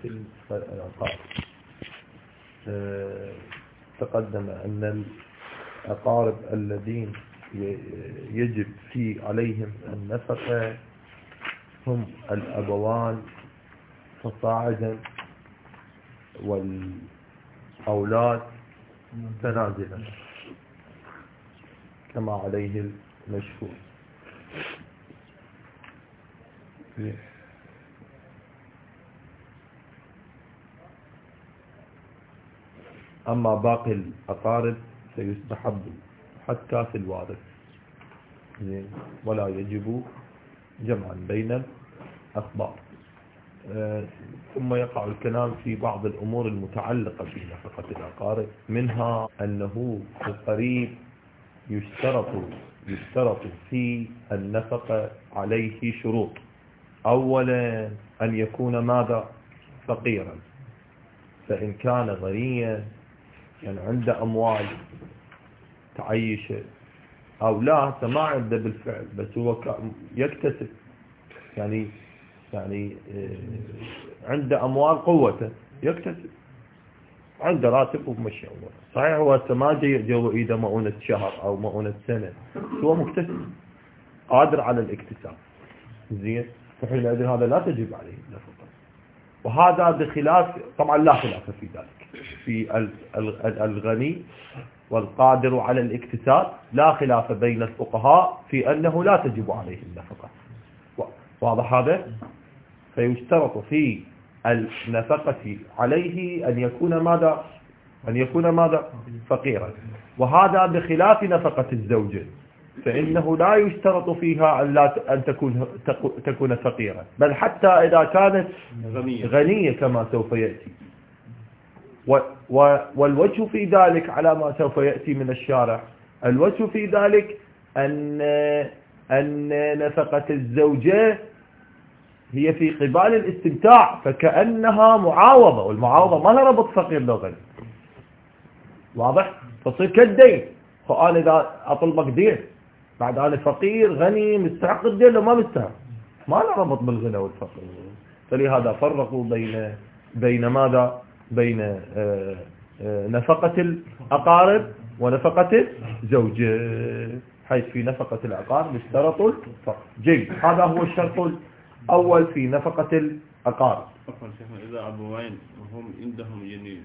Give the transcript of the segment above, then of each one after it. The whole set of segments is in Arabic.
في العقار. تقدم أن الأقارب الذين يجب عليهم النفقة هم الأبوان فصاعدا والأولاد تنازلا كما عليه المشهور. أما باقي الأقارب فيستحب حتى في الوارث ولا يجب جمعا بين الأخبار. ثم يقع الكلام في بعض الأمور المتعلقة بنفقة الأقارب، منها أنه القريب يشترط في النفقة عليه شروط. أولا أن يكون ماذا؟ فقيرا. فإن كان غنيا يعني عنده أموال تعيشه أو لا ما عنده بالفعل بس هو يكتسب يعني عنده أموال قوته يكتسب عنده راتب ومشي أموره. صحيح هو ما جو إذا مؤونة شهر أو مؤونة سنة، هو مكتسب قادر على الاكتساب زين، فحينئذ هذا لا تجب عليه النفقة. وهذا بخلاف طبعا لا خلاف في ذلك في الغني والقادر على الاكتساب، لا خلاف بين الفقهاء في أنه لا تجب عليه النفقة. واضح هذا؟ فيشترط في النفقة عليه أن يكون ماذا؟ فقيرا. وهذا بخلاف نفقة الزوجة، فإنه لا يشترط فيها أن تكون فقيرة، بل حتى إذا كانت غنية كما سوف يأتي. والوجه في ذلك على ما سوف يأتي من الشارع، الوجه في ذلك أن نفقة الزوجة هي في قبال الاستمتاع، فكأنها معاوضة، والمعاوضة ما لها ربط فقير لو غني. واضح؟ فصير كالدين، فأنا إذا أطلبك دين بعد أنا فقير غني مستحق الدين لو ما مستحق، ما له ربط بالغنى والفقر. فلهذا فرقوا بين ماذا؟ بين نفقة الأقارب ونفقة الزوج، حيث في نفقة الأقارب اشترطوا الفقر. جيد، هذا هو الشرط الأول في نفقة الأقارب. إذا أبوين وهم عندهم يعني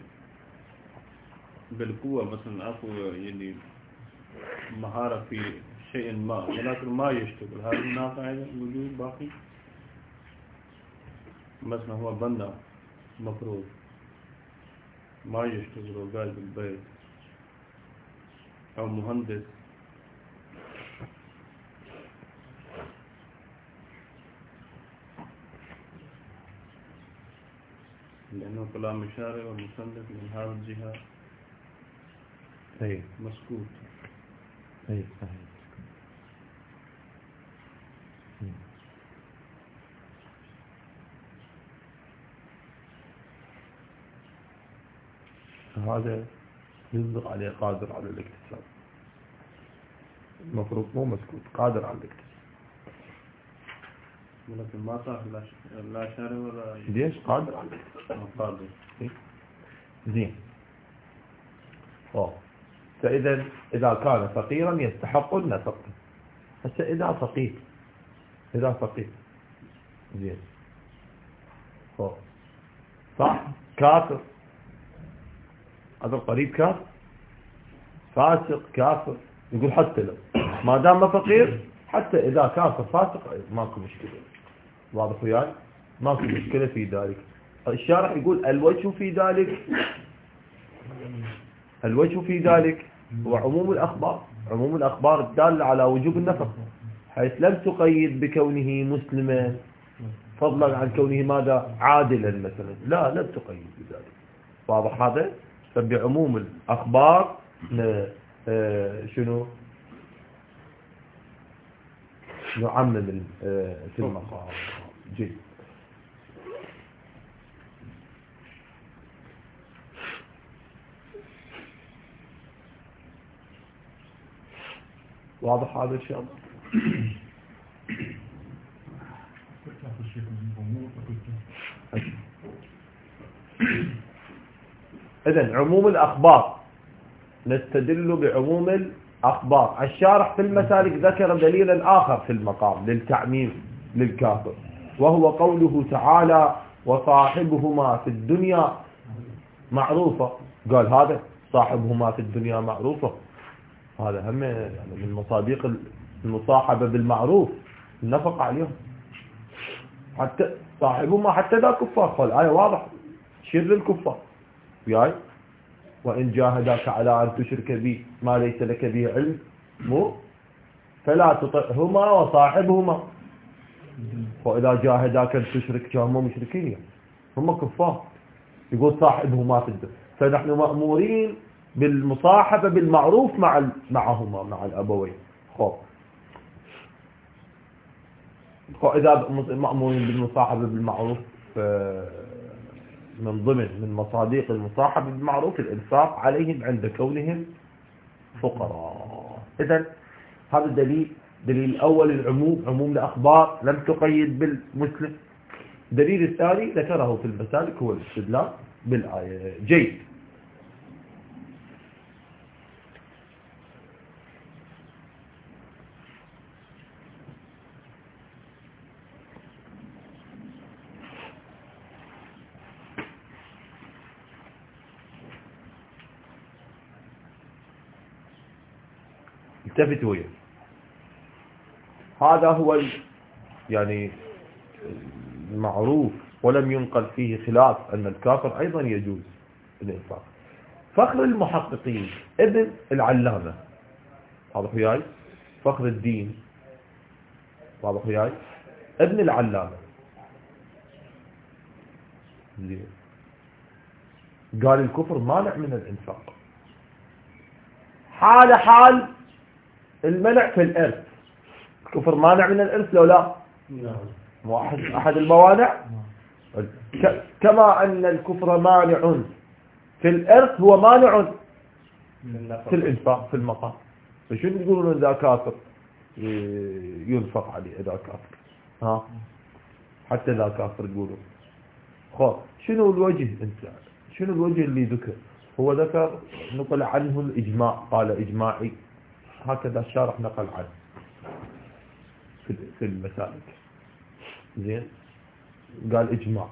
بالقوة مثلا أكو يعني مهارة في شيء ما ولكن ما يشتغل، هذا النافع وجود باقي. مثلا هو بنا مفروض ما يشتغل وقاعد بالبيت، أو مهندس لأنه كلام الشارع والمصنف من هذا الجهة مسكوت. صحيح. هذا يصدق عليه قادر على الاكتساب، المفروض مو مسكوت، قادر على الاكتساب، ولكن ما صار لا شارع ولا ليش قادر على الاكتساب. قادر زين. فإذا إذا كان فقيرا يستحق النفقة. هسه إذا فقير زين صح كافر، هذا القريب كافر فاسق كافر، يقول حتى لو ما دام فقير حتى إذا كافر فاسق ماكو مشكلة. واضح وياي؟ ماكو مشكلة في ذلك. الشارع يقول الوجه في ذلك هو عموم الأخبار الدالة على وجوب النفقة، حيث لم تقيد بكونه مسلما فضلا عن كونه ماذا؟ عادلا مثلا، لا لم تقيد بذلك. واضح هذا؟ فبعموم الأخبار شنو نعمم في المقام. جيد. واضح هذا إن شاء الله؟ إذن عموم الأخبار نستدل بعموم الأخبار. الشارح في المسالك ذكر دليلا آخر في المقام للتعميم للكافر، وهو قوله تعالى وصاحبهما في الدنيا معروفة. قال هذا صاحبهما في الدنيا معروفة، هذا هم يعني من مصادق المصاحبة بالمعروف النفق عليهم، حتى صاحبهما حتى ذا كفار. قال آية واضح شر للكفار وياي وإن جاهداك على أن تشرك بي ما ليس لك به علم فلا تطعهما وصاحبهما. وإذا جاهداك أن تشرك هم مشركين هم كفار، يقول صاحبهما في الدنيا. فنحن مأمورين بالمصاحبة بالمعروف معهما مع الأبوين. إذا مأمورين بالمصاحبة بالمعروف من ضمن من مصادق المصاحبة بالمعروف الإنفاق عليهم عند كونهم فقراء. إذن هذا دليل الأول العموم، عموم الأخبار لم تقيد بالمسلم. الدليل الثاني ذكره في المسالك هو الاستدلال بالآية. جيد. التفت وياه. هذا هو يعني المعروف ولم ينقل فيه خلاف أن الكافر أيضا يجوز الإنفاق. فخر المحققين ابن العلامة واضح وياي، فخر الدين واضح وياي ابن العلامة قال الكفر مانع من الإنفاق حال المنع في الإرث. الكفر مانع من الإرث لو لا أحد الموانع، كما أن الكفر مانع في الإرث هو مانع في الإنفاق في المقام. فشو يقولون إذا كافر ينفق عليه إذا كافر حتى إذا كافر يقولون. شنو الوجه شنو الوجه اللي ذكر؟ هو ذكر نقل عنه الإجماع، قال إجماعي، هكذا الشارح نقل عنه في المسالك. زين قال إجماع،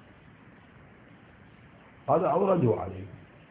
هذا أوردوا عليه.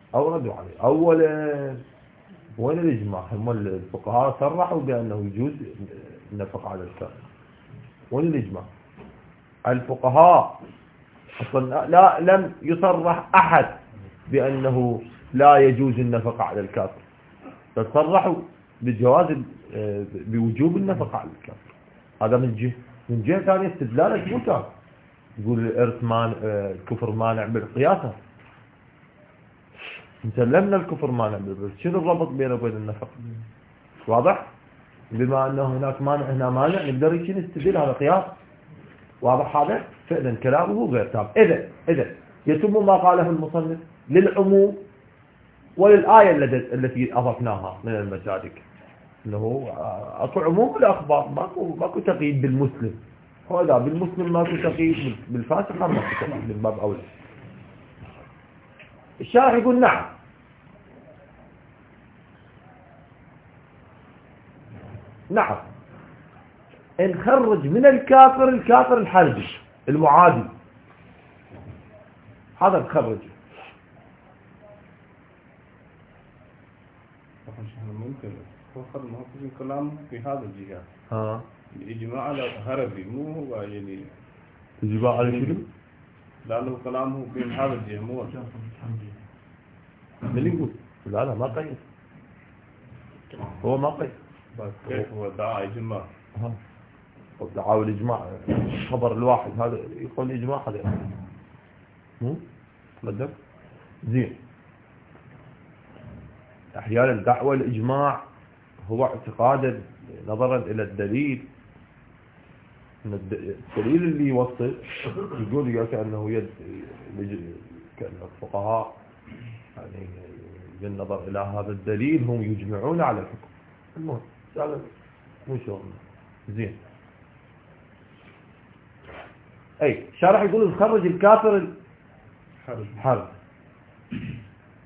أولا وين الإجماع؟ هم الفقهاء صرحوا بأنه يجوز النفق على الكافر. وين الإجماع؟ الفقهاء أصلا لا لم يصرح أحد بأنه لا يجوز النفق على الكافر، فصرحوا بجواز بوجوب النفق على الكافر. هذا من جهة ثانية استدلالك مو كافر، يقول الإرث الكفر مانع بالقياس. سلمنا الكفر مانع بالقياس، شنو الربط بينه وبين النفق؟ واضح؟ بما أنه هناك مانع هنا مانع نقدر نستدل هذا قياس. واضح هذا؟ فإذا كلامه غير تام. إذا يتم ما قاله المصنف للعموم وللآية التي أضفناها من المسالك، انه اكو عموم الاخبار، ماكو تقييد بالمسلم. هذا بالمسلم ماكو تقييد، بالفاسق ماكو تقييد من باب اولى. الشارح يقول نعم نخرج من الكافر الحربي المعادي، هذا نخرج. ممكن فخر المحققين كلامه في هذا الجهة. الإجماع على هربي مو هو يعني الإجماع على شنو؟ لأنه كلامه في هذا الجهة مو من يقول؟ لا ما قيد، هو ما قيد. كيف هو دعا إجماع؟ دعا الإجماع خبر الواحد هذا يقول الإجماع هذا تقدم. زين، أحيانا دعوى الإجماع هو اعتقادا نظرا إلى الدليل، الدليل اللي يوصل يقول كأنه كأن الفقهاء يعني بالنظر إلى هذا الدليل هم يجمعون على الحكم. المهم هذا مو شغلنا. زين، شارح يقول نخرج الكافر الحرب.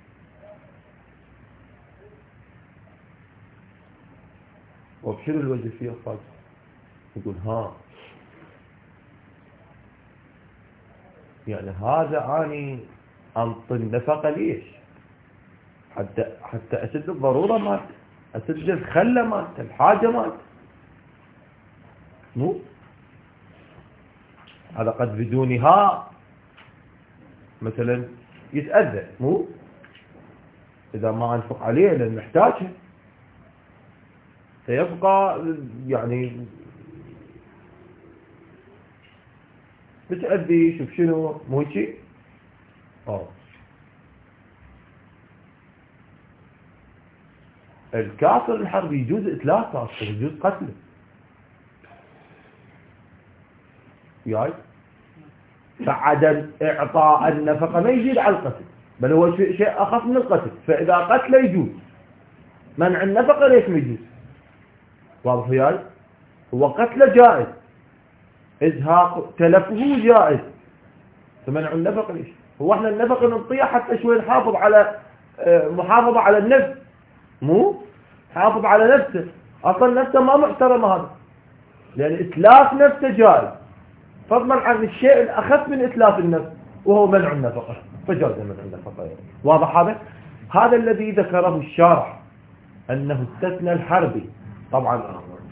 وبشنو الوجه فيه أخوات؟ يقول ها يعني هذا أني أنطي النفقة ليش؟ حتى أسد الضرورة مات، أسد الخلة مات، الحاجة مات، مو هذا قد بدونها مثلا يتأذى، مو إذا ما أنفق عليه لأن محتاجه فيبقى يعني بتأذي. شوف شنو مو هيك. الكافر الحربي يجوز إتلافه أصلا، يجوز قتله ياي. فعدم إعطاء النفقة ما يزيد على القتل، بل هو شيء أخف من القتل. فإذا قتله يجوز، منع النفقة ليش ما يجوز؟ واضح وياي؟ هو قتله جائز، إزهاق تلفه جائز، فمنع النفقة ليش؟ هو احنا النفقة نعطيها حتى شوي نحافظ على محافظة على النفس، مو حافظ على نفسه. أصلا نفسه ما محترم هذا، لأن إتلاف نفسه جائز، فضلا عن الشيء الأخف من إتلاف النفس وهو منع النفقة، فجاز منع النفقة. واضح هذا؟ هذا الذي ذكره الشارح أنه استثنى الحربي. طبعا في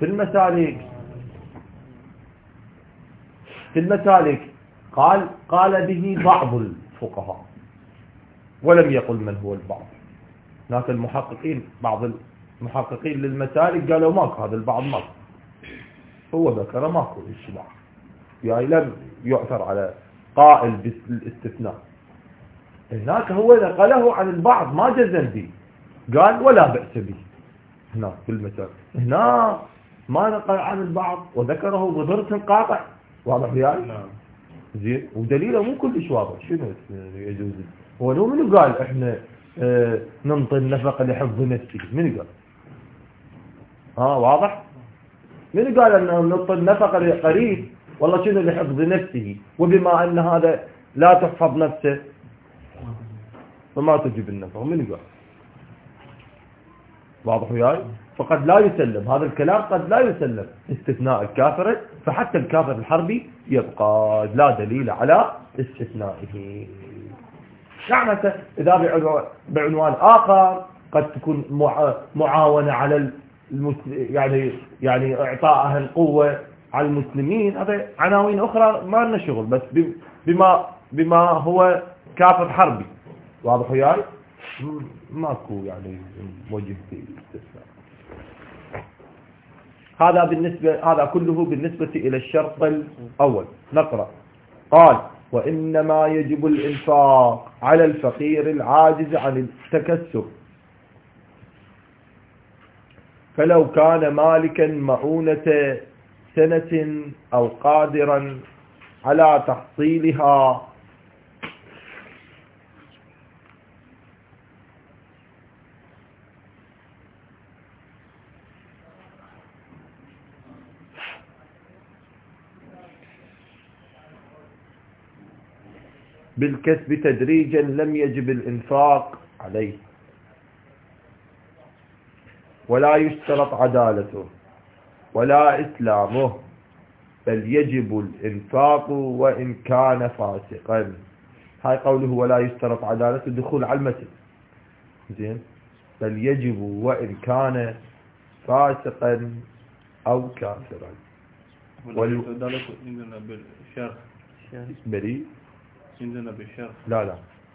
المسالك قال به بعض الفقهاء ولم يقل من هو البعض. هناك بعض المحققين للمسالك قالوا ماكو هذا البعض، ماكو، هو ذكر ماكو اشتباه، يعني لم يعثر على قائل بالاستثناء. هناك هو نقله عن البعض ما جزم به، قال ولا بأس به. هناك في المسالك هنا ما نقل عن البعض وذكره بضرة قاطع. واضح يعني؟ زين. ودليله مو كلش واضح. شنو يجوز؟ هو لو منو قال احنا ننطي النفقة لحفظ نفسه؟ منو قال؟ واضح؟ منو قال ان ننطي النفقة لقريب والله شنو لحفظ نفسه، وبما ان هذا لا تحفظ نفسه فما تجب النفقة؟ منو قال؟ واضح وياي؟ فقد لا يسلم هذا الكلام، قد لا يسلم استثناء الكافر، فحتى الكافر الحربي يبقى لا دليل على استثنائه. يعني إذا بعنوان آخر قد تكون معاونة على يعني إعطائها القوة على المسلمين، هذا عناوين أخرى ما لنا شغل، بس بما هو كافر حربي. واضح وياي؟ ماكو يعني وجه في الاستثناء. هذا كله بالنسبة إلى الشرط الأول. نقرأ. قال وإنما يجب الإنفاق على الفقير العاجز عن التكسب، فلو كان مالكا مؤونة سنة أو قادرا على تحصيلها بالكسب تدريجا لم يجب الإنفاق عليه، ولا يشترط عدالته ولا إسلامه، بل يجب الإنفاق وإن كان فاسقا. هاي قوله ولا يشترط عدالته دخول على المثل. زين. بل يجب وإن كان فاسقا أو كافرا. عدالته عندنا بالشرح بريء عندنا بالشرح. لا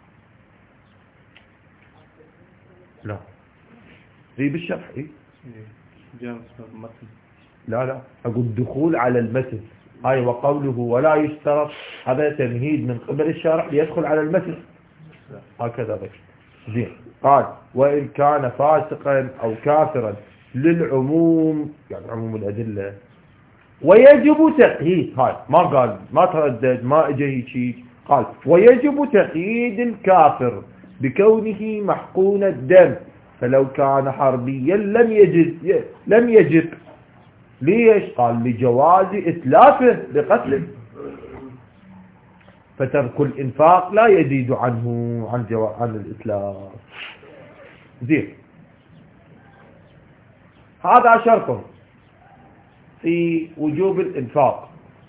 بالشرح جامس المتن. لا أقول الدخول على المتن. هاي وقوله ولا يشترط هذا تمهيد من قبل الشارح ليدخل على المتن، هكذا بس. زين. قال وإن كان فاسقا أو كافرا للعموم، يعني عموم الأدلة، ويجب تقييد. هاي ما قال، ما تردد، ما اجى هيك، قال ويجب تقييد الكافر بكونه محقون الدم، فلو كان حربيا لم يجب. ليش؟ قال لجواز إتلافه لقتله، فترك الإنفاق لا يزيد عنه عن الإتلاف. زين. هذا شرط. في وجوب الإنفاق.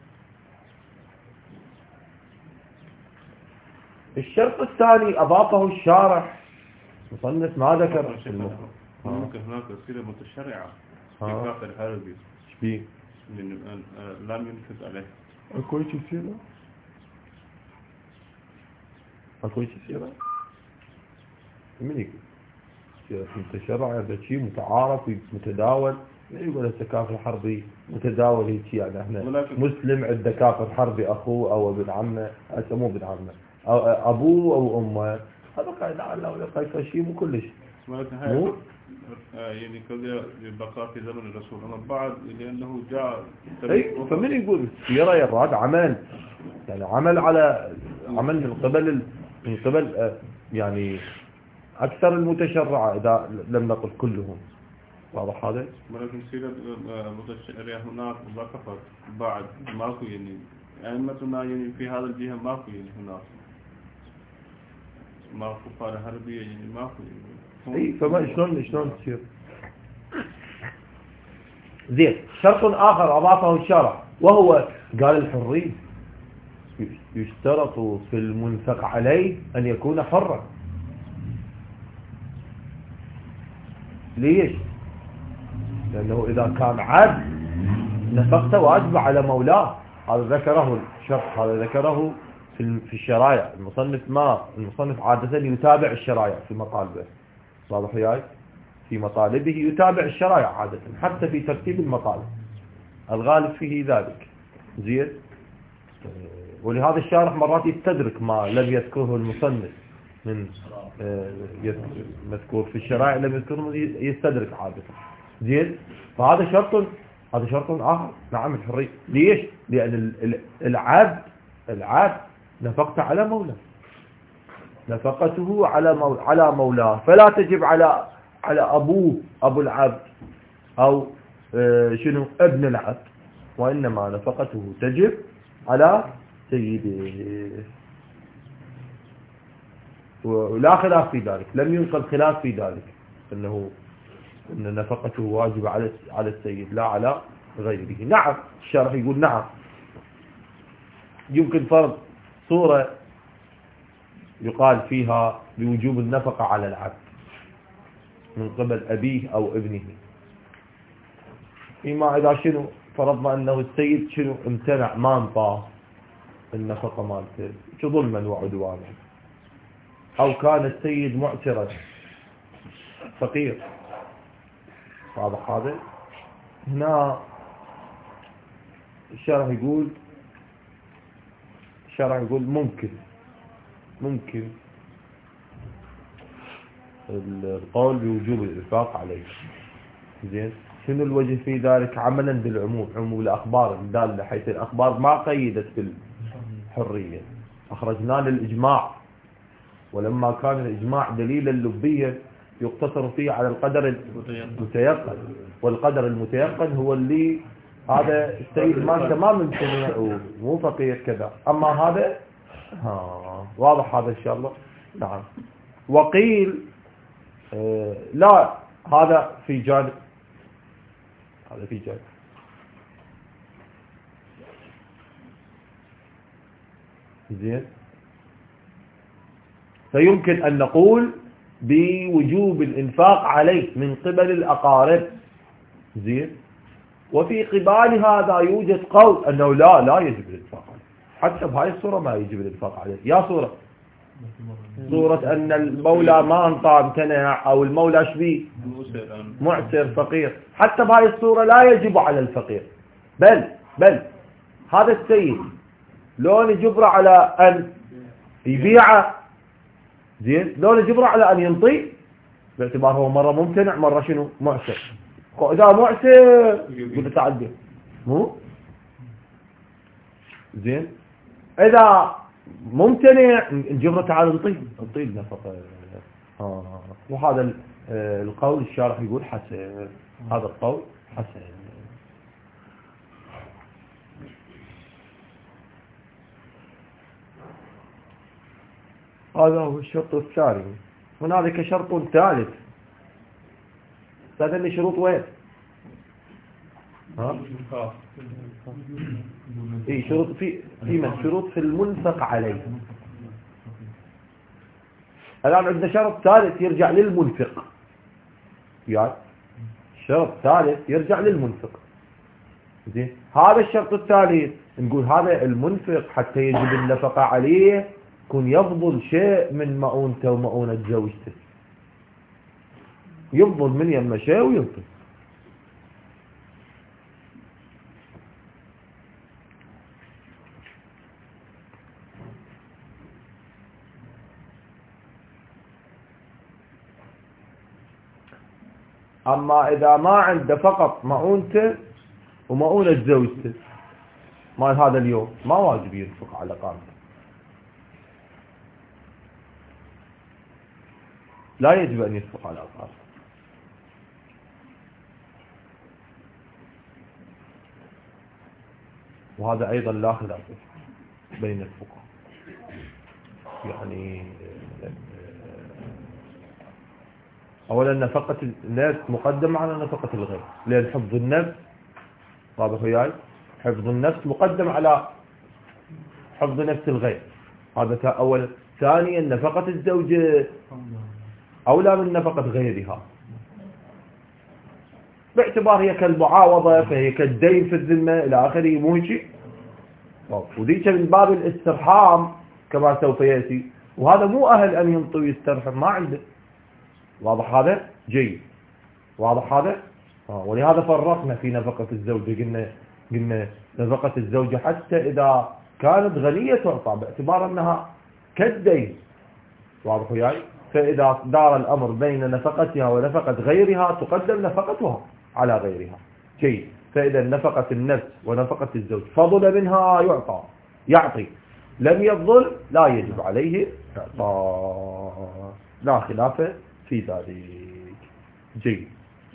الشرط الثاني أضافه الشارح، مصنف ما ذكر ممكن هناك صيغة متشرعة في كافر الحربي بيه لم ينفذ عليه. أكو شيء سيرة؟ أكو شيء سيرة؟ من يقول متشرع هذا شيء متعارف متداول، لا يقول هسه كافر حربي متداول هيك يعني احنا مسلم عند كافر حربي اخوه او ابن عمه، هسه مو ابن عمه او ابوه او امه، هذا قاعد على ولا قاعد شيء مو كلش مو يعني كذا بقى في زمن الرسول اما بعد لانه جاء. اي فمن يقول السيره يراد عمل، يعني عمل على عمل من قبل يعني اكثر المتشرعه اذا لم نقل كلهم. واضح هذا؟ ولكن سيرة متشرعة هناك وقفت بعد ماكو يعني أئمتنا يعني في هذا الجهة ماكو يعني هناك ماكو كفار حربية يعني ماكو يعني. اي فما شلون تصير؟ زين. شرط آخر أضافه الشرع وهو قال الحرية، يشترط في المنفق عليه أن يكون حرا. ليش؟ لأنه إذا كان عبد نفقته واجب على مولاه. هذا ذكره الشرط، هذا ذكره في الشرائع. المصنف عادة يتابع الشرائع في مطالبه. واضح وياي؟ في مطالبه يتابع الشرائع عادة، حتى في ترتيب المطالب الغالب فيه ذلك. زين. ولهذا الشارح مرات يستدرك ما لم يذكره المصنف من مذكور في الشرائع لم يذكره، يستدرك عادة. زين. فهذا شرط آخر. نعم الحرية. ليش؟ لأن العبد نفقته على مولاه، نفقته على مولاه، فلا تجب على أبوه أبو العبد أو شنو ابن العبد، وإنما نفقته تجب على سيده. ولا خلاف في ذلك، لم ينقل خلاف في ذلك أن نفقته واجب على السيد لا على غيره. نعم الشارح يقول نعم يمكن فرض صورة يقال فيها بوجوب النفقة على العبد من قبل أبيه أو ابنه، فيما إذا شنو فرضنا أنه السيد شنو امتنع ما انطاه النفقة مالته ظلما وعدوانا، أو كان السيد معترا فقير. واضح هذا؟ هنا الشارع يقول ممكن القول بوجوب الإنفاق عليه. زين. شنو الوجه في ذلك؟ عملا عموم الأخبار الدالة، حيث الأخبار ما قيدت بالحرية، أخرجنا للإجماع، ولما كان الإجماع دليلا لبيا يقتصر فيه على القدر المتيقن، والقدر المتيقن هو اللي هذا السيد ما تمام امتنع ومو فقير كذا. أما هذا واضح هذا إن شاء الله. نعم. وقيل لا، هذا في جانب زين. فيمكن أن نقول بوجوب الإنفاق عليه من قبل الأقارب. زين. وفي قبال هذا يوجد قول أنه لا يجب الإنفاق عليه، حتى بهاي الصورة ما يجب الإنفاق عليه. يا صورة أن المولى ما انطى امتنع، أو المولى شبيه معسر فقير، حتى بهاي الصورة لا يجب على الفقير، بل هذا السيد لو نجبر على أن يبيع، زين، لو نجبر على أن ينطي، باعتبار هو مرة ممتنع مرة شنو معسر. إذا معسر قلت تعدي مو زين، إذا ممتنع نجبره تعال نطي النفقة. وهذا القول الشارح يقول حسن، هذا القول حسن. هذا هو الشرط الثاني. هنالك شرط ثالث. هذا اللي شروط وين؟ ها؟ اي شروط شروط في المنفق عليه. الآن عندنا شرط ثالث يرجع للمنفق، يعني شرط ثالث يرجع للمنفق. زين، هذا الشرط الثالث نقول هذا المنفق حتى يجب النفقة عليه يكون يفضل شيء من مؤونته ومؤونة زوجته، يفضل من يم شيء وينفق. أما إذا ما عنده فقط مؤونته ومؤونة زوجته مال هذا اليوم ما واجب ينفق على قامته، لا يجب أن ينفق على قامته. وهذا أيضا لا خلاف بين الفقهاء، يعني أولا نفقة النفس مقدمة على نفقة الغير، لأن حفظ النفس واضح وياي، حفظ النفس مقدم على حفظ نفس الغير، هذا أولا. ثانيا نفقة الزوجة أولى من نفقة غيرها، باعتبار هي كالمعاوضة، فهي كالدين في الذمة إلى آخره، مو شيء. وذيك من باب الاسترحام كما سوف يأتي، وهذا مو أهل أن ينطي ويسترحم، ما عنده. واضح هذا؟ جيد، واضح هذا؟ ولهذا فرقنا في نفقة الزوجة، قلنا نفقة الزوجة حتى إذا كانت غنية تعطى باعتبار أنها كالدين، واضح وياي. فإذا دار الأمر بين نفقتها ونفقة غيرها تقدم نفقتها على غيرها. جيد. فإذا نفقة النفس ونفقة الزوج فضل منها يعطي، لم يفضل لا يجب عليه إعطاء، لا خلاف في ذلك. جيد.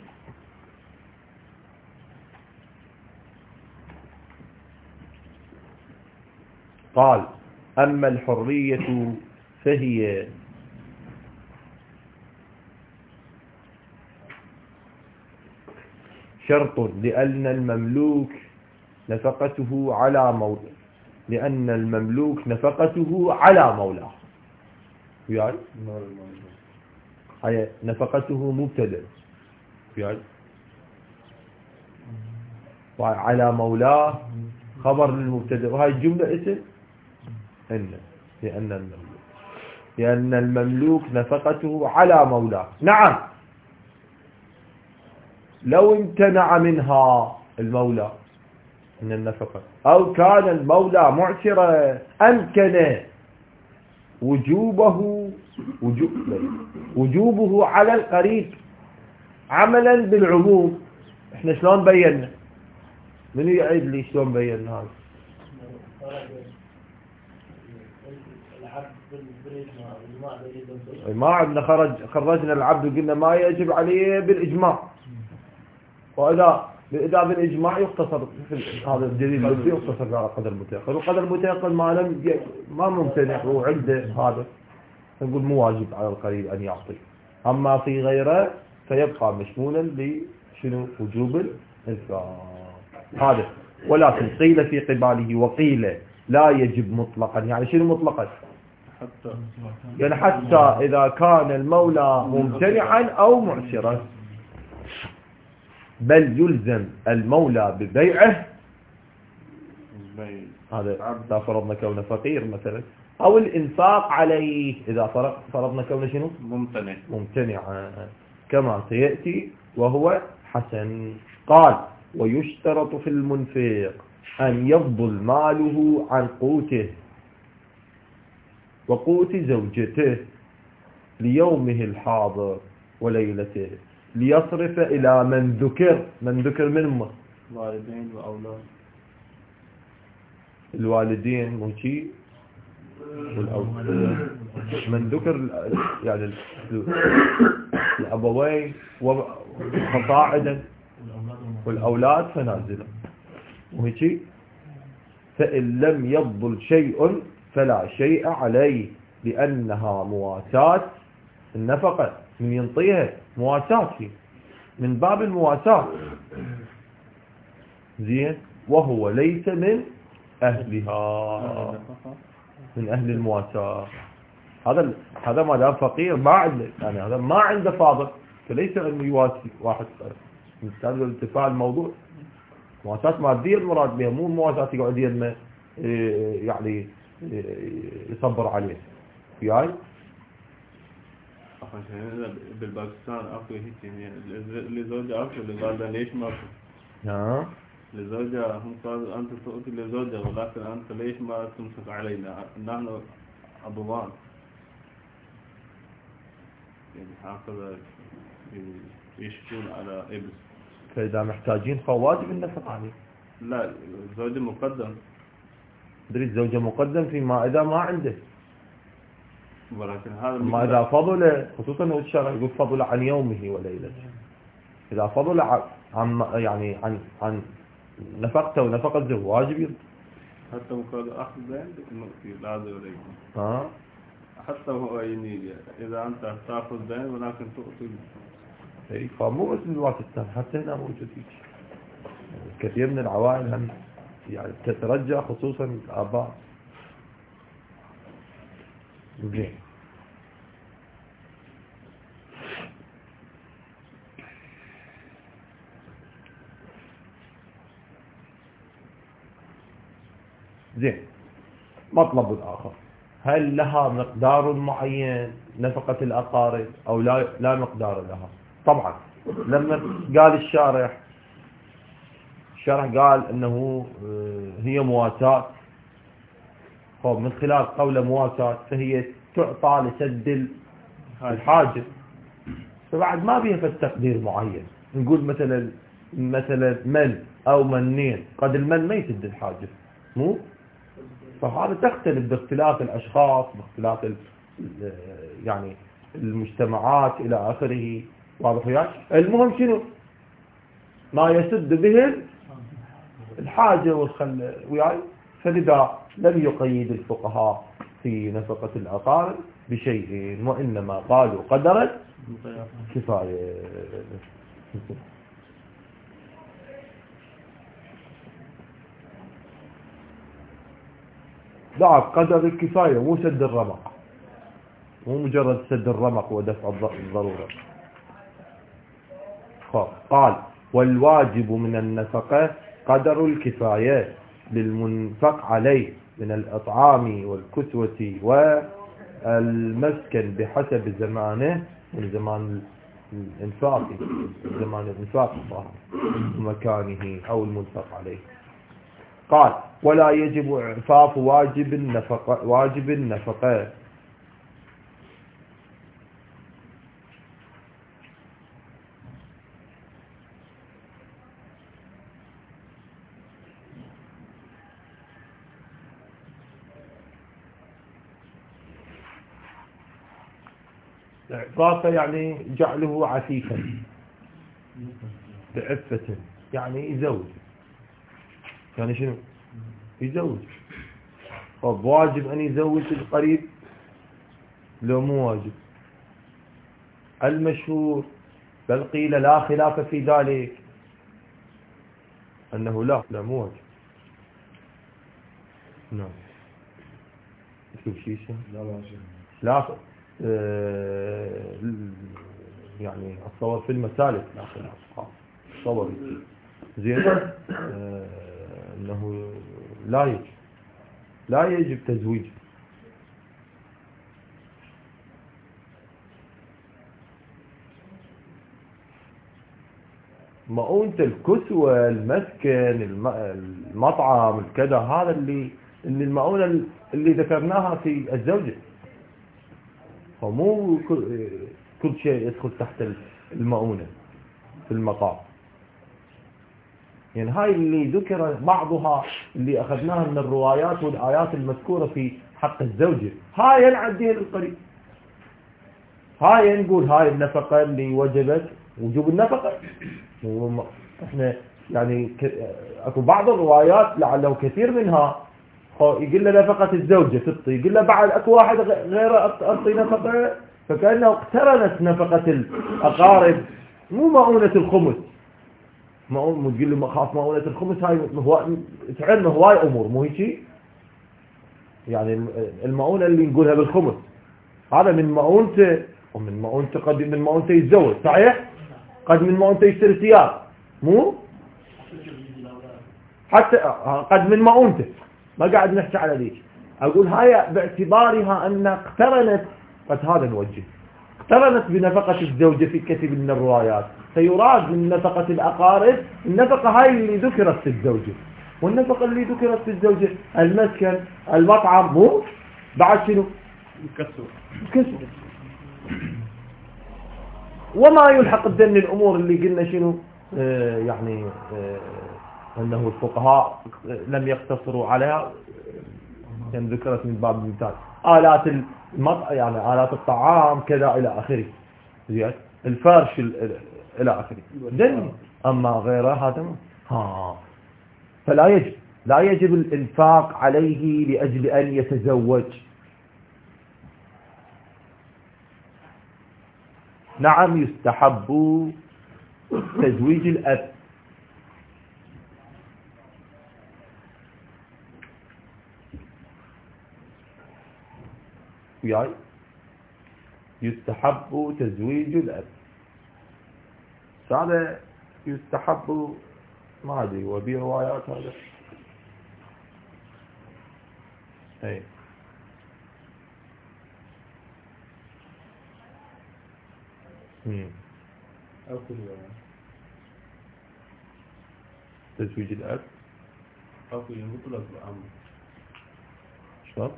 قال أما الحرية فهي شرط لأن المملوك نفقته على مولاه، يعني هي نفقته مبتدأ، يعني وعلى مولاه خبر للمبتدأ، وهي الجملة اسم لأن المملوك نفقته على مولاه. نعم، لو امتنع منها المولى من النفقة أو كان المولى معسرا أمكن وجوبه على القريب عملا بالعموم. احنا شلون بينا؟ من يعيد لي شلون بينا هذا؟ ما عندنا خرجنا العبد وقلنا ما يجب عليه بالإجماع، وإذا بالإجماع يقتصر هذا الدليل الذي يقتصر على قدر المتيقن، وقدر المتيقن ما ممتنع وعنده هذا، نقول مو واجب على القريب أن يعطي. أما في غيره فيبقى مشمولا لشنو؟ وجوب الإنفاق هذا. ولكن قيل في قباله وقيل لا يجب مطلقا. يعني شنو مطلقا؟ يعني حتى إذا كان المولى ممتنعا أو معسرا، بل يلزم المولى ببيعه. هذا إذا فرضنا كونه فقير مثلا، أو الإنفاق عليه إذا فرضنا كونه شنو؟ ممتنع كما سيأتي وهو حسن. قال ويشترط في المنفق أن يفضل ماله عن قوته وقوت زوجته ليومه الحاضر وليلته، ليصرف إلى من ذكر من هم؟ والدين وأولاد. الوالدين موشي والأولاد من ذكر، يعني الأبوين فصاعدا والأولاد فنازلا، وهيك. فإن لم يفضل شيء فلا شيء عليه، لأنها مواساة النفقة، من ينطيها مواساة من باب المواساة. زين، وهو ليس من أهلها، من أهل المواساة. هذا ما دام فقير ما عنده، يعني هذا ما عنده فاضل، فليس أنه يواسي واحد. نستعمل الارتفاع الموضوع مواساة مادية المراد بها، مو مواساة يقعد يلمه يعني يصبر عليه. يعني عشان بالباكستان اكو هيك يعني لزوجة اكو لزوجة ليش ما اكو؟ لزوجة هم قالوا انت تؤتي لزوجة ولكن انت ليش ما تمسك علينا؟ نحن ابوان يعني هكذا يشكون على ابس. فإذا محتاجين فواجب النفق عليه. لا الزوج مقدم. دريد زوجة مقدم فيما إذا ما عنده، ولكن هذا ما إذا فضل، خصوصا الشرع يقول فضل عن يومه وليلته. إذا فضل عن يعني عن نفقته ونفقة زوجه واجب. حتى وقال أخذ دين لا عليكم. حتى هو يعني إذا أنت تأخذ دين ولكن تؤتي. إيه فمو بس الوقت الثاني، حتى هنا موجود فيك كثير من العوائل هم يعني تترجى، خصوصا الآباء. زين. زين. مطلب الآخر، هل لها مقدار معين نفقة الأقارب أو لا مقدار لها؟ طبعا لما قال الشارح قال أنه هي مواساة، من خلال قول مواساة فهي تعطى لسد الحاجة، فبعد ما بيها التقدير معين. نقول مثلا من أو منين، قد المن ما يسد الحاجة، مو؟ فهذا تختلف باختلاف الأشخاص، باختلاف يعني المجتمعات إلى آخره. واضح وياك؟ المهم شنو ما يسد به الحاجة والخل وياي. فلذا لم يقيد الفقهاء في نفقة الأقارب بشيء، وإنما قالوا قدرت كفاية. ضعف قدر الكفاية، مو سد الرمق، مو مجرد سد الرمق ودفع الضرورة. قال والواجب من النفقة قدر الكفاية للمنفق عليه من الأطعام والكسوة والمسكن بحسب زمانه، من زمان الإنفاق، زمان الإنفاق ومكانه أو المنفق عليه. قال ولا يجب إعفاف واجب النفقة إعفافه يعني جعله عفيفا بعفة، يعني يزوج. يعني شنو يزوج؟ طب واجب أن يزوج القريب لو مو واجب؟ المشهور بل قيل لا خلاف في ذلك أنه لا مو واجب. نعم. لا يعني الصور في المسالك لا خلاف، صور زين. أنه لا يجب تزويج. مؤونة الكسوة، المسكن، المطعم، الكذا، هذا اللي المؤونة اللي ذكرناها في الزوجة، فمو كل شيء يدخل تحت المؤونة في المقام. يعني هاي اللي ذكر بعضها اللي أخذناها من الروايات والآيات المذكورة في حق الزوجة، هاي نعديها للقريب. هاي نقول هاي النفقة اللي وجبت وجوب النفقة. احنا يعني اكو بعض الروايات لعله كثير منها يقول له نفقة الزوجة تطي، يقول له بعد اكو واحد غيره اعطي نفقة، فكأنه اقترنت نفقة الأقارب مو مؤونة الخمس. مو تقول له ما خاف مؤونة الخمس، هاي هو تعلم هواي أمور مو هيك. يعني المؤونة اللي نقولها بالخمس هذا من مؤونته، ومن مؤونته قد من مؤونته يتزوج صحيح، قد من مؤونته يشتري ثياب مو حتى قد من مؤونته، ما قاعد نحكي على ذيك. أقول هاي باعتبارها أن اقترنت، قد هذا نوجه اقترنت بنفقة الزوجة في كثير من الروايات، فيراد من نفقة الأقارب النفقة هاي اللي ذكرت في الزوجة، والنفقة اللي ذكرت في الزوجة المسكن المطعم مو بعد شنو كسر. وما يلحق الدم الأمور اللي قلنا شنو يعني أنه الفقهاء لم يقتصروا عليها، يعني ذكرت من باب المثال آلات يعني آلات الطعام كذا إلى آخره، الفرش إلى آخره دني. أما غيره هذا فلا يجب، لا يجب الإنفاق عليه لأجل أن يتزوج. نعم يستحب تزويج الأب، وياي يستحب تزويج الأب، هذا يستحب ما أدري وبي روايات هذا أي تزويج الأب أكو مطلق الأمر شلون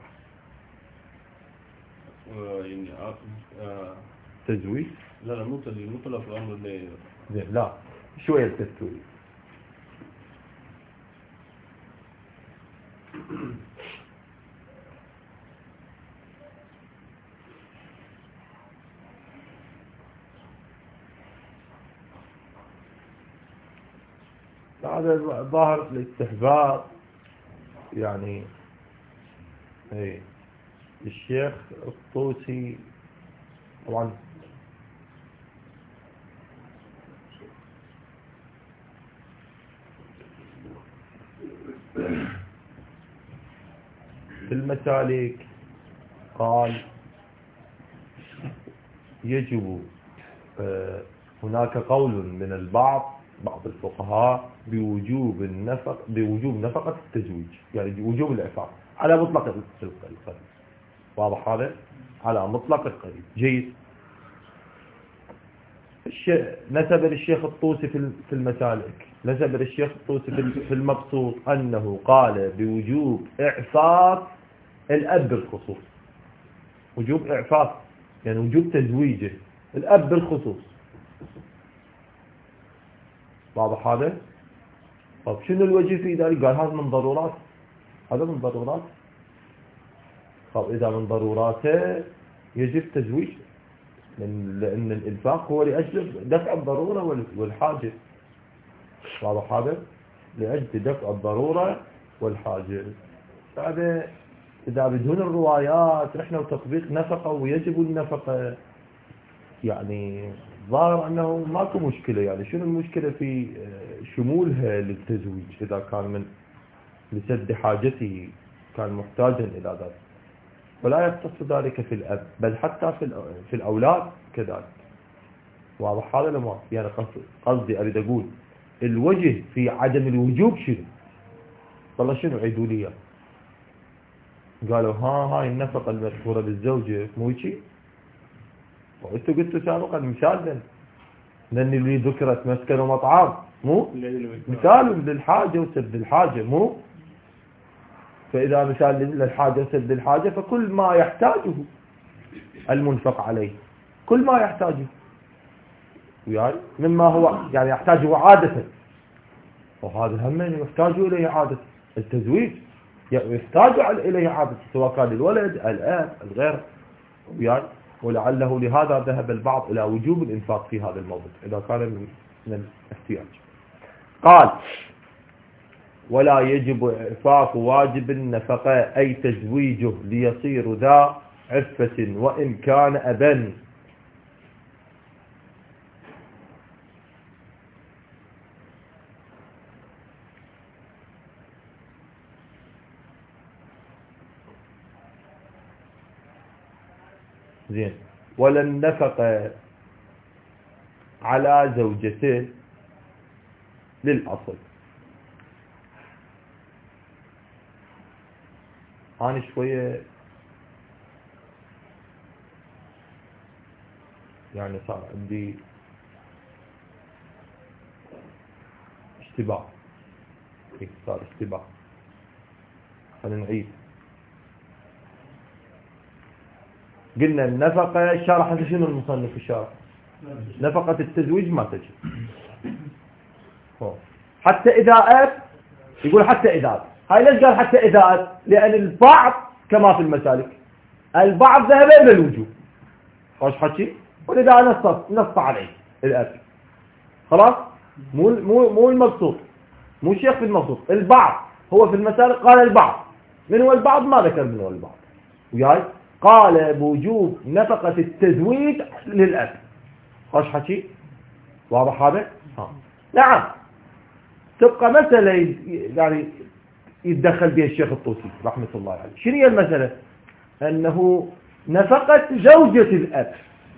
يعني تزويج لا مطلق الأمر اللي لا شوية التزويج. هذا ظاهر الاستحباب يعني. اي الشيخ الطوسي طبعا في المسالك قال يجب هناك قول من بعض الفقهاء بوجوب نفقة التزويج، يعني وجوب الإعفاف على مطلق القريب. واضح هذا؟ على مطلق القريب. جيد. نسب للشيخ الطوسي في المسالك، نسب للشيخ الطوسي في المبسوط أنه قال بوجوب إعفاف الأب بالخصوص، وجوب إعفاف يعني وجوب تزويجه الأب بالخصوص. واضح هذا؟ طب شنو الوجه في ذلك؟ قال هذا من ضرورات، هذا من ضرورات. طب إذا من ضروراته يجب تزويج، لأن الإنفاق هو لأجل دفع الضرورة والحاجة. واضح هذا؟ لأجل دفع الضرورة والحاجة. هذا إذا بدون الروايات نحن وتطبيق نفقة ويجب النفقة، يعني ظاهر أنه ماكو مشكلة. يعني شنو المشكلة في شمولها للتزويج إذا كان من لسد حاجته كان محتاجا إلى ذلك، ولا يختص ذلك في الأب بل حتى في الأولاد كذلك. واضح هذا لما يعني قصدي أريد أقول الوجه في عدم الوجوب شنو؟ والله شنو عيدوا لي قالوا هاي النفقة المذكورة بالزوجة مو هيك، وانتوا قلتوا سابقا مثال لأن اللي ذكرت مسكن ومطعم مو مثال للحاجة وسد الحاجة مو. فإذا مثال للحاجة وسد الحاجة فكل ما يحتاجه المنفق عليه، كل ما يحتاجه يعني مما هو يعني يحتاجه عادة، وهذا هم يحتاج إليه عادة. التزويج يحتاج إليه عادة سواء كان الولد الأب الغير يعني. ولعله لهذا ذهب البعض إلى وجوب الإنفاق في هذا الموضوع إذا كان من الاحتياج. قال ولا يجب إعفاف واجب النفقة أي تزويجه ليصير ذا عفة وإن كان أبا. زين. ولا النفقة على زوجته للأصل. أنا شوية يعني صار عندي اشتباه، صار اشتباه. خلينا نعيد. قلنا النفقة شرح شنو المصنف الشارح؟ نفقة التزويج ما تجب حتى إذا يقول حتى إذا. هاي ليش قال حتى إذا؟ لأن البعض كما في المسالك البعض ذهب إلى الوجوب، خوش حكي، ولذا نص عليه الأب. خلاص، مو المقصود، مو الشيخ في المقصود، البعض هو في المسالك قال البعض. من هو البعض؟ ما ذكر من هو البعض. وياي قال بوجوب نفقة التزويج للأب. خوش حكي، واضح هذا؟ نعم. تبقى مسألة يعني يتدخل بها الشيخ الطوسي رحمة الله عليه. شنو هي المسألة؟ أنه نفقة زوجة الأب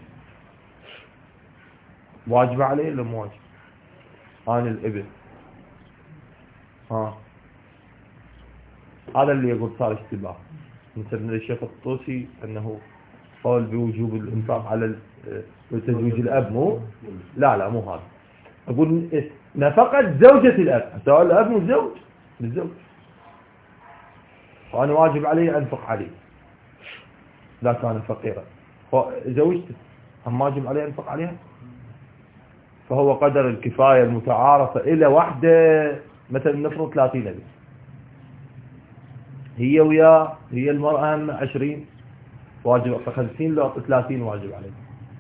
واجب عليه ولا مو واجب؟ عن الابن. هذا اللي يقول صار اشتباه مثل الشيخ الطوسي أنه قال بوجوب الإنفاق على تزويج الأب. مو لا مو هذا. أقول نفقة زوجة الأب، سواء الأب مو الزوج بالزوج، وأنا واجب علي أنفق عليه إذا كان فقيرا. زوجته هم واجب عليه أنفق عليها. فهو قدر الكفاية المتعارفة إلى واحدة، مثلا نفرض 30 أبي، هي وياه، هي المرأة 20 واجب 50 لو 30 واجب عليه.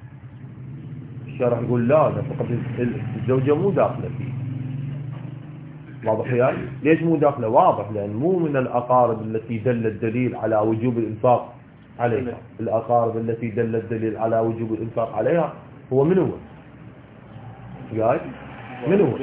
الشرع يقول لا، نفقة الزوجة مو داخلة فيه. واضح يعني؟ ليش مو داخله؟ واضح، لأن مو من الأقارب التي دل الدليل على وجوب الإنفاق عليها. الأقارب التي دل الدليل على وجوب الإنفاق عليها هو من هو؟ جاي من هو؟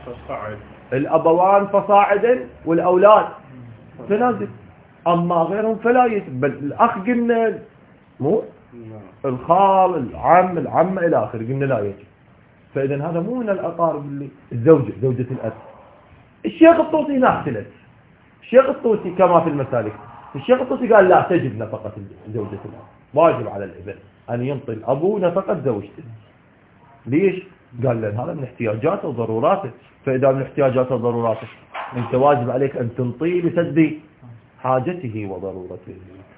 الأبوان فصاعدا والأولاد فنازل. أما غيرهم فلا يجب. بل الأخ قلنا مو، الخال، العم، العمة إلى آخر قلنا لا يجب. فإذا هذا مو من الأقارب اللي زوجة الأب. الشيخ الطوسي هنا اختلف. الشيخ الطوسي كما في المسالك، الشيخ الطوسي قال لا تجب نفقة زوجة الأب، واجب على الابن أن ينطي الأب نفقة زوجته. ليش؟ قال لأن هذا من احتياجاته وضروراته. فإذا من احتياجاته وضروراته أنت واجب عليك أن تنطيه لسد حاجته وضرورته.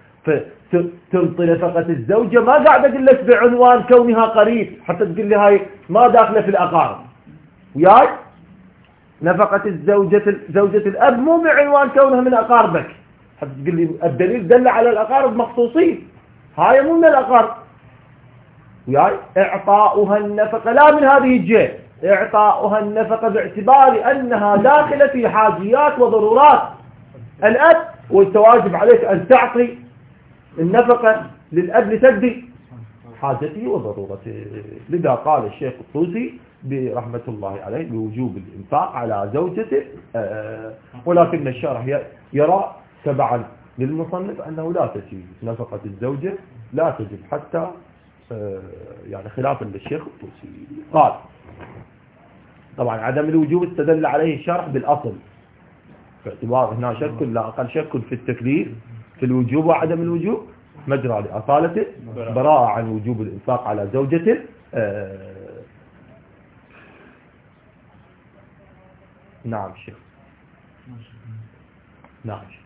فتنطي نفقة الزوجة ما قاعد أقول لك بعنوان كونها قريب حتى تقول لي هاي ما داخلة في الأقارب. وياي نفقة زوجة الأب مو بعنوان كونها من أقاربك حتى تقول لي الدليل دل على الأقارب مخصوصين، هاي مو من الأقارب. وياي إعطاؤها النفقة لا من هذه الجهة، إعطاؤها النفقة باعتبار أنها داخلة في حاجيات وضرورات الأب، وانت واجب عليك أن تعطي النفقة للأب لتسد حاجته وضرورته. لذا قال الشيخ الطوسي برحمة الله عليه بوجوب الإنفاق على زوجته. ولكن الشارح يرى تبعا للمصنف أنه لا تجب نفقة الزوجة، لا تجب حتى يعني خلافا للشيخ الطوسي. قال طبعا عدم الوجوب استدل عليه الشارح بالأصل، باعتبار هنا شك لا أقل شك في التكليف في الوجوب وعدم الوجوب مجرى لأصالته براءة عن وجوب الإنفاق على زوجته. نعم شيخ. نعم شيخ.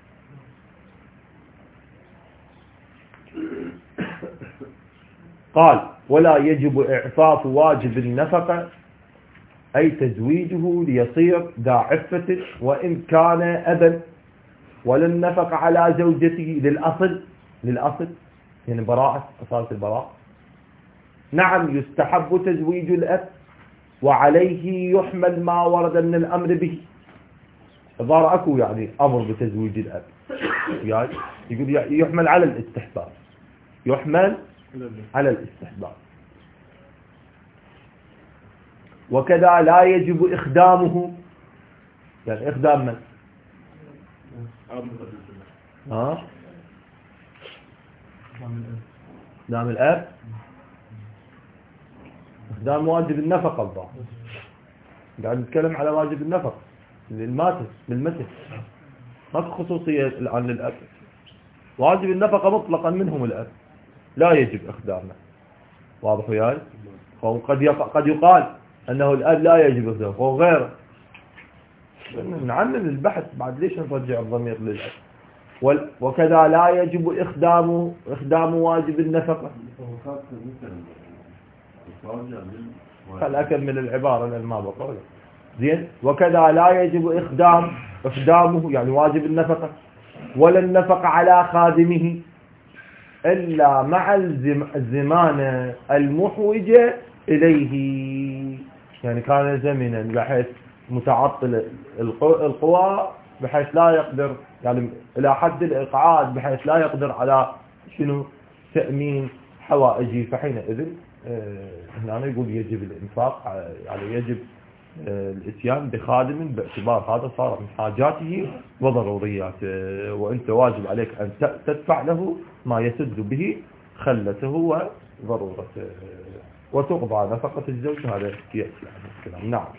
قال ولا يجب إعفاف واجب النفقة أي تزويجه ليصير ذا عفة وإن كان أبا، ولا النفقة على زوجته للأصل يعني براءة أصالة البراءة. نعم يستحب تزويج الأب وعليه يحمل ما ورد من الأمر به. ظهر أكو يعني أمر بتزويج الأب، يعني يقول يحمل على الاستحباب، يحمل على الاستحباب. وكذا لا يجب إخدامه، يعني إخدام من؟ إخدام الأب، إخدام واجب النفقة الظاهر، قاعد نتكلم على واجب النفقة للمتن، ماكو خصوصية الآن للأب. واجب النفقة مطلقا منهم الأب لا يجب إخدامه. واضح وياي؟ قد يقال أنه الأب لا يجب إخدامه وغيره. نعمم البحث بعد، ليش نرجع الضمير للأب؟ وكذا لا يجب إخدام واجب النفقة. خل أكمل العبارة لأن ما بقول. زين. وكذا لا يجب إخدامه يعني واجب النفقة ولا النفقة على خادمه إلا مع الزمانة المحوجة إليه. يعني كان زمنا بحيث متعطل القوى بحيث لا يقدر، يعني إلى حد الإقعاد بحيث لا يقدر على تأمين حوائجه، فحينئذ هنا يقول يجب الإنفاق، يعني يجب الاتيان بخادم باعتبار هذا صار من حاجاته وضرورياته، وانت واجب عليك ان تدفع له ما يسد به خلته وضرورته، وتقضى نفقة الزوج. هذا يأتي عن الكلام. نعم.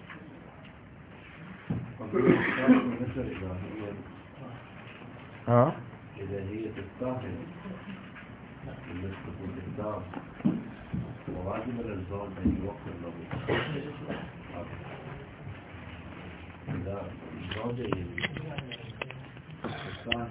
إذا هي تستاهل بالنسبة للإقدام وواجب للزوج أن يوفر له. إذا الزوجة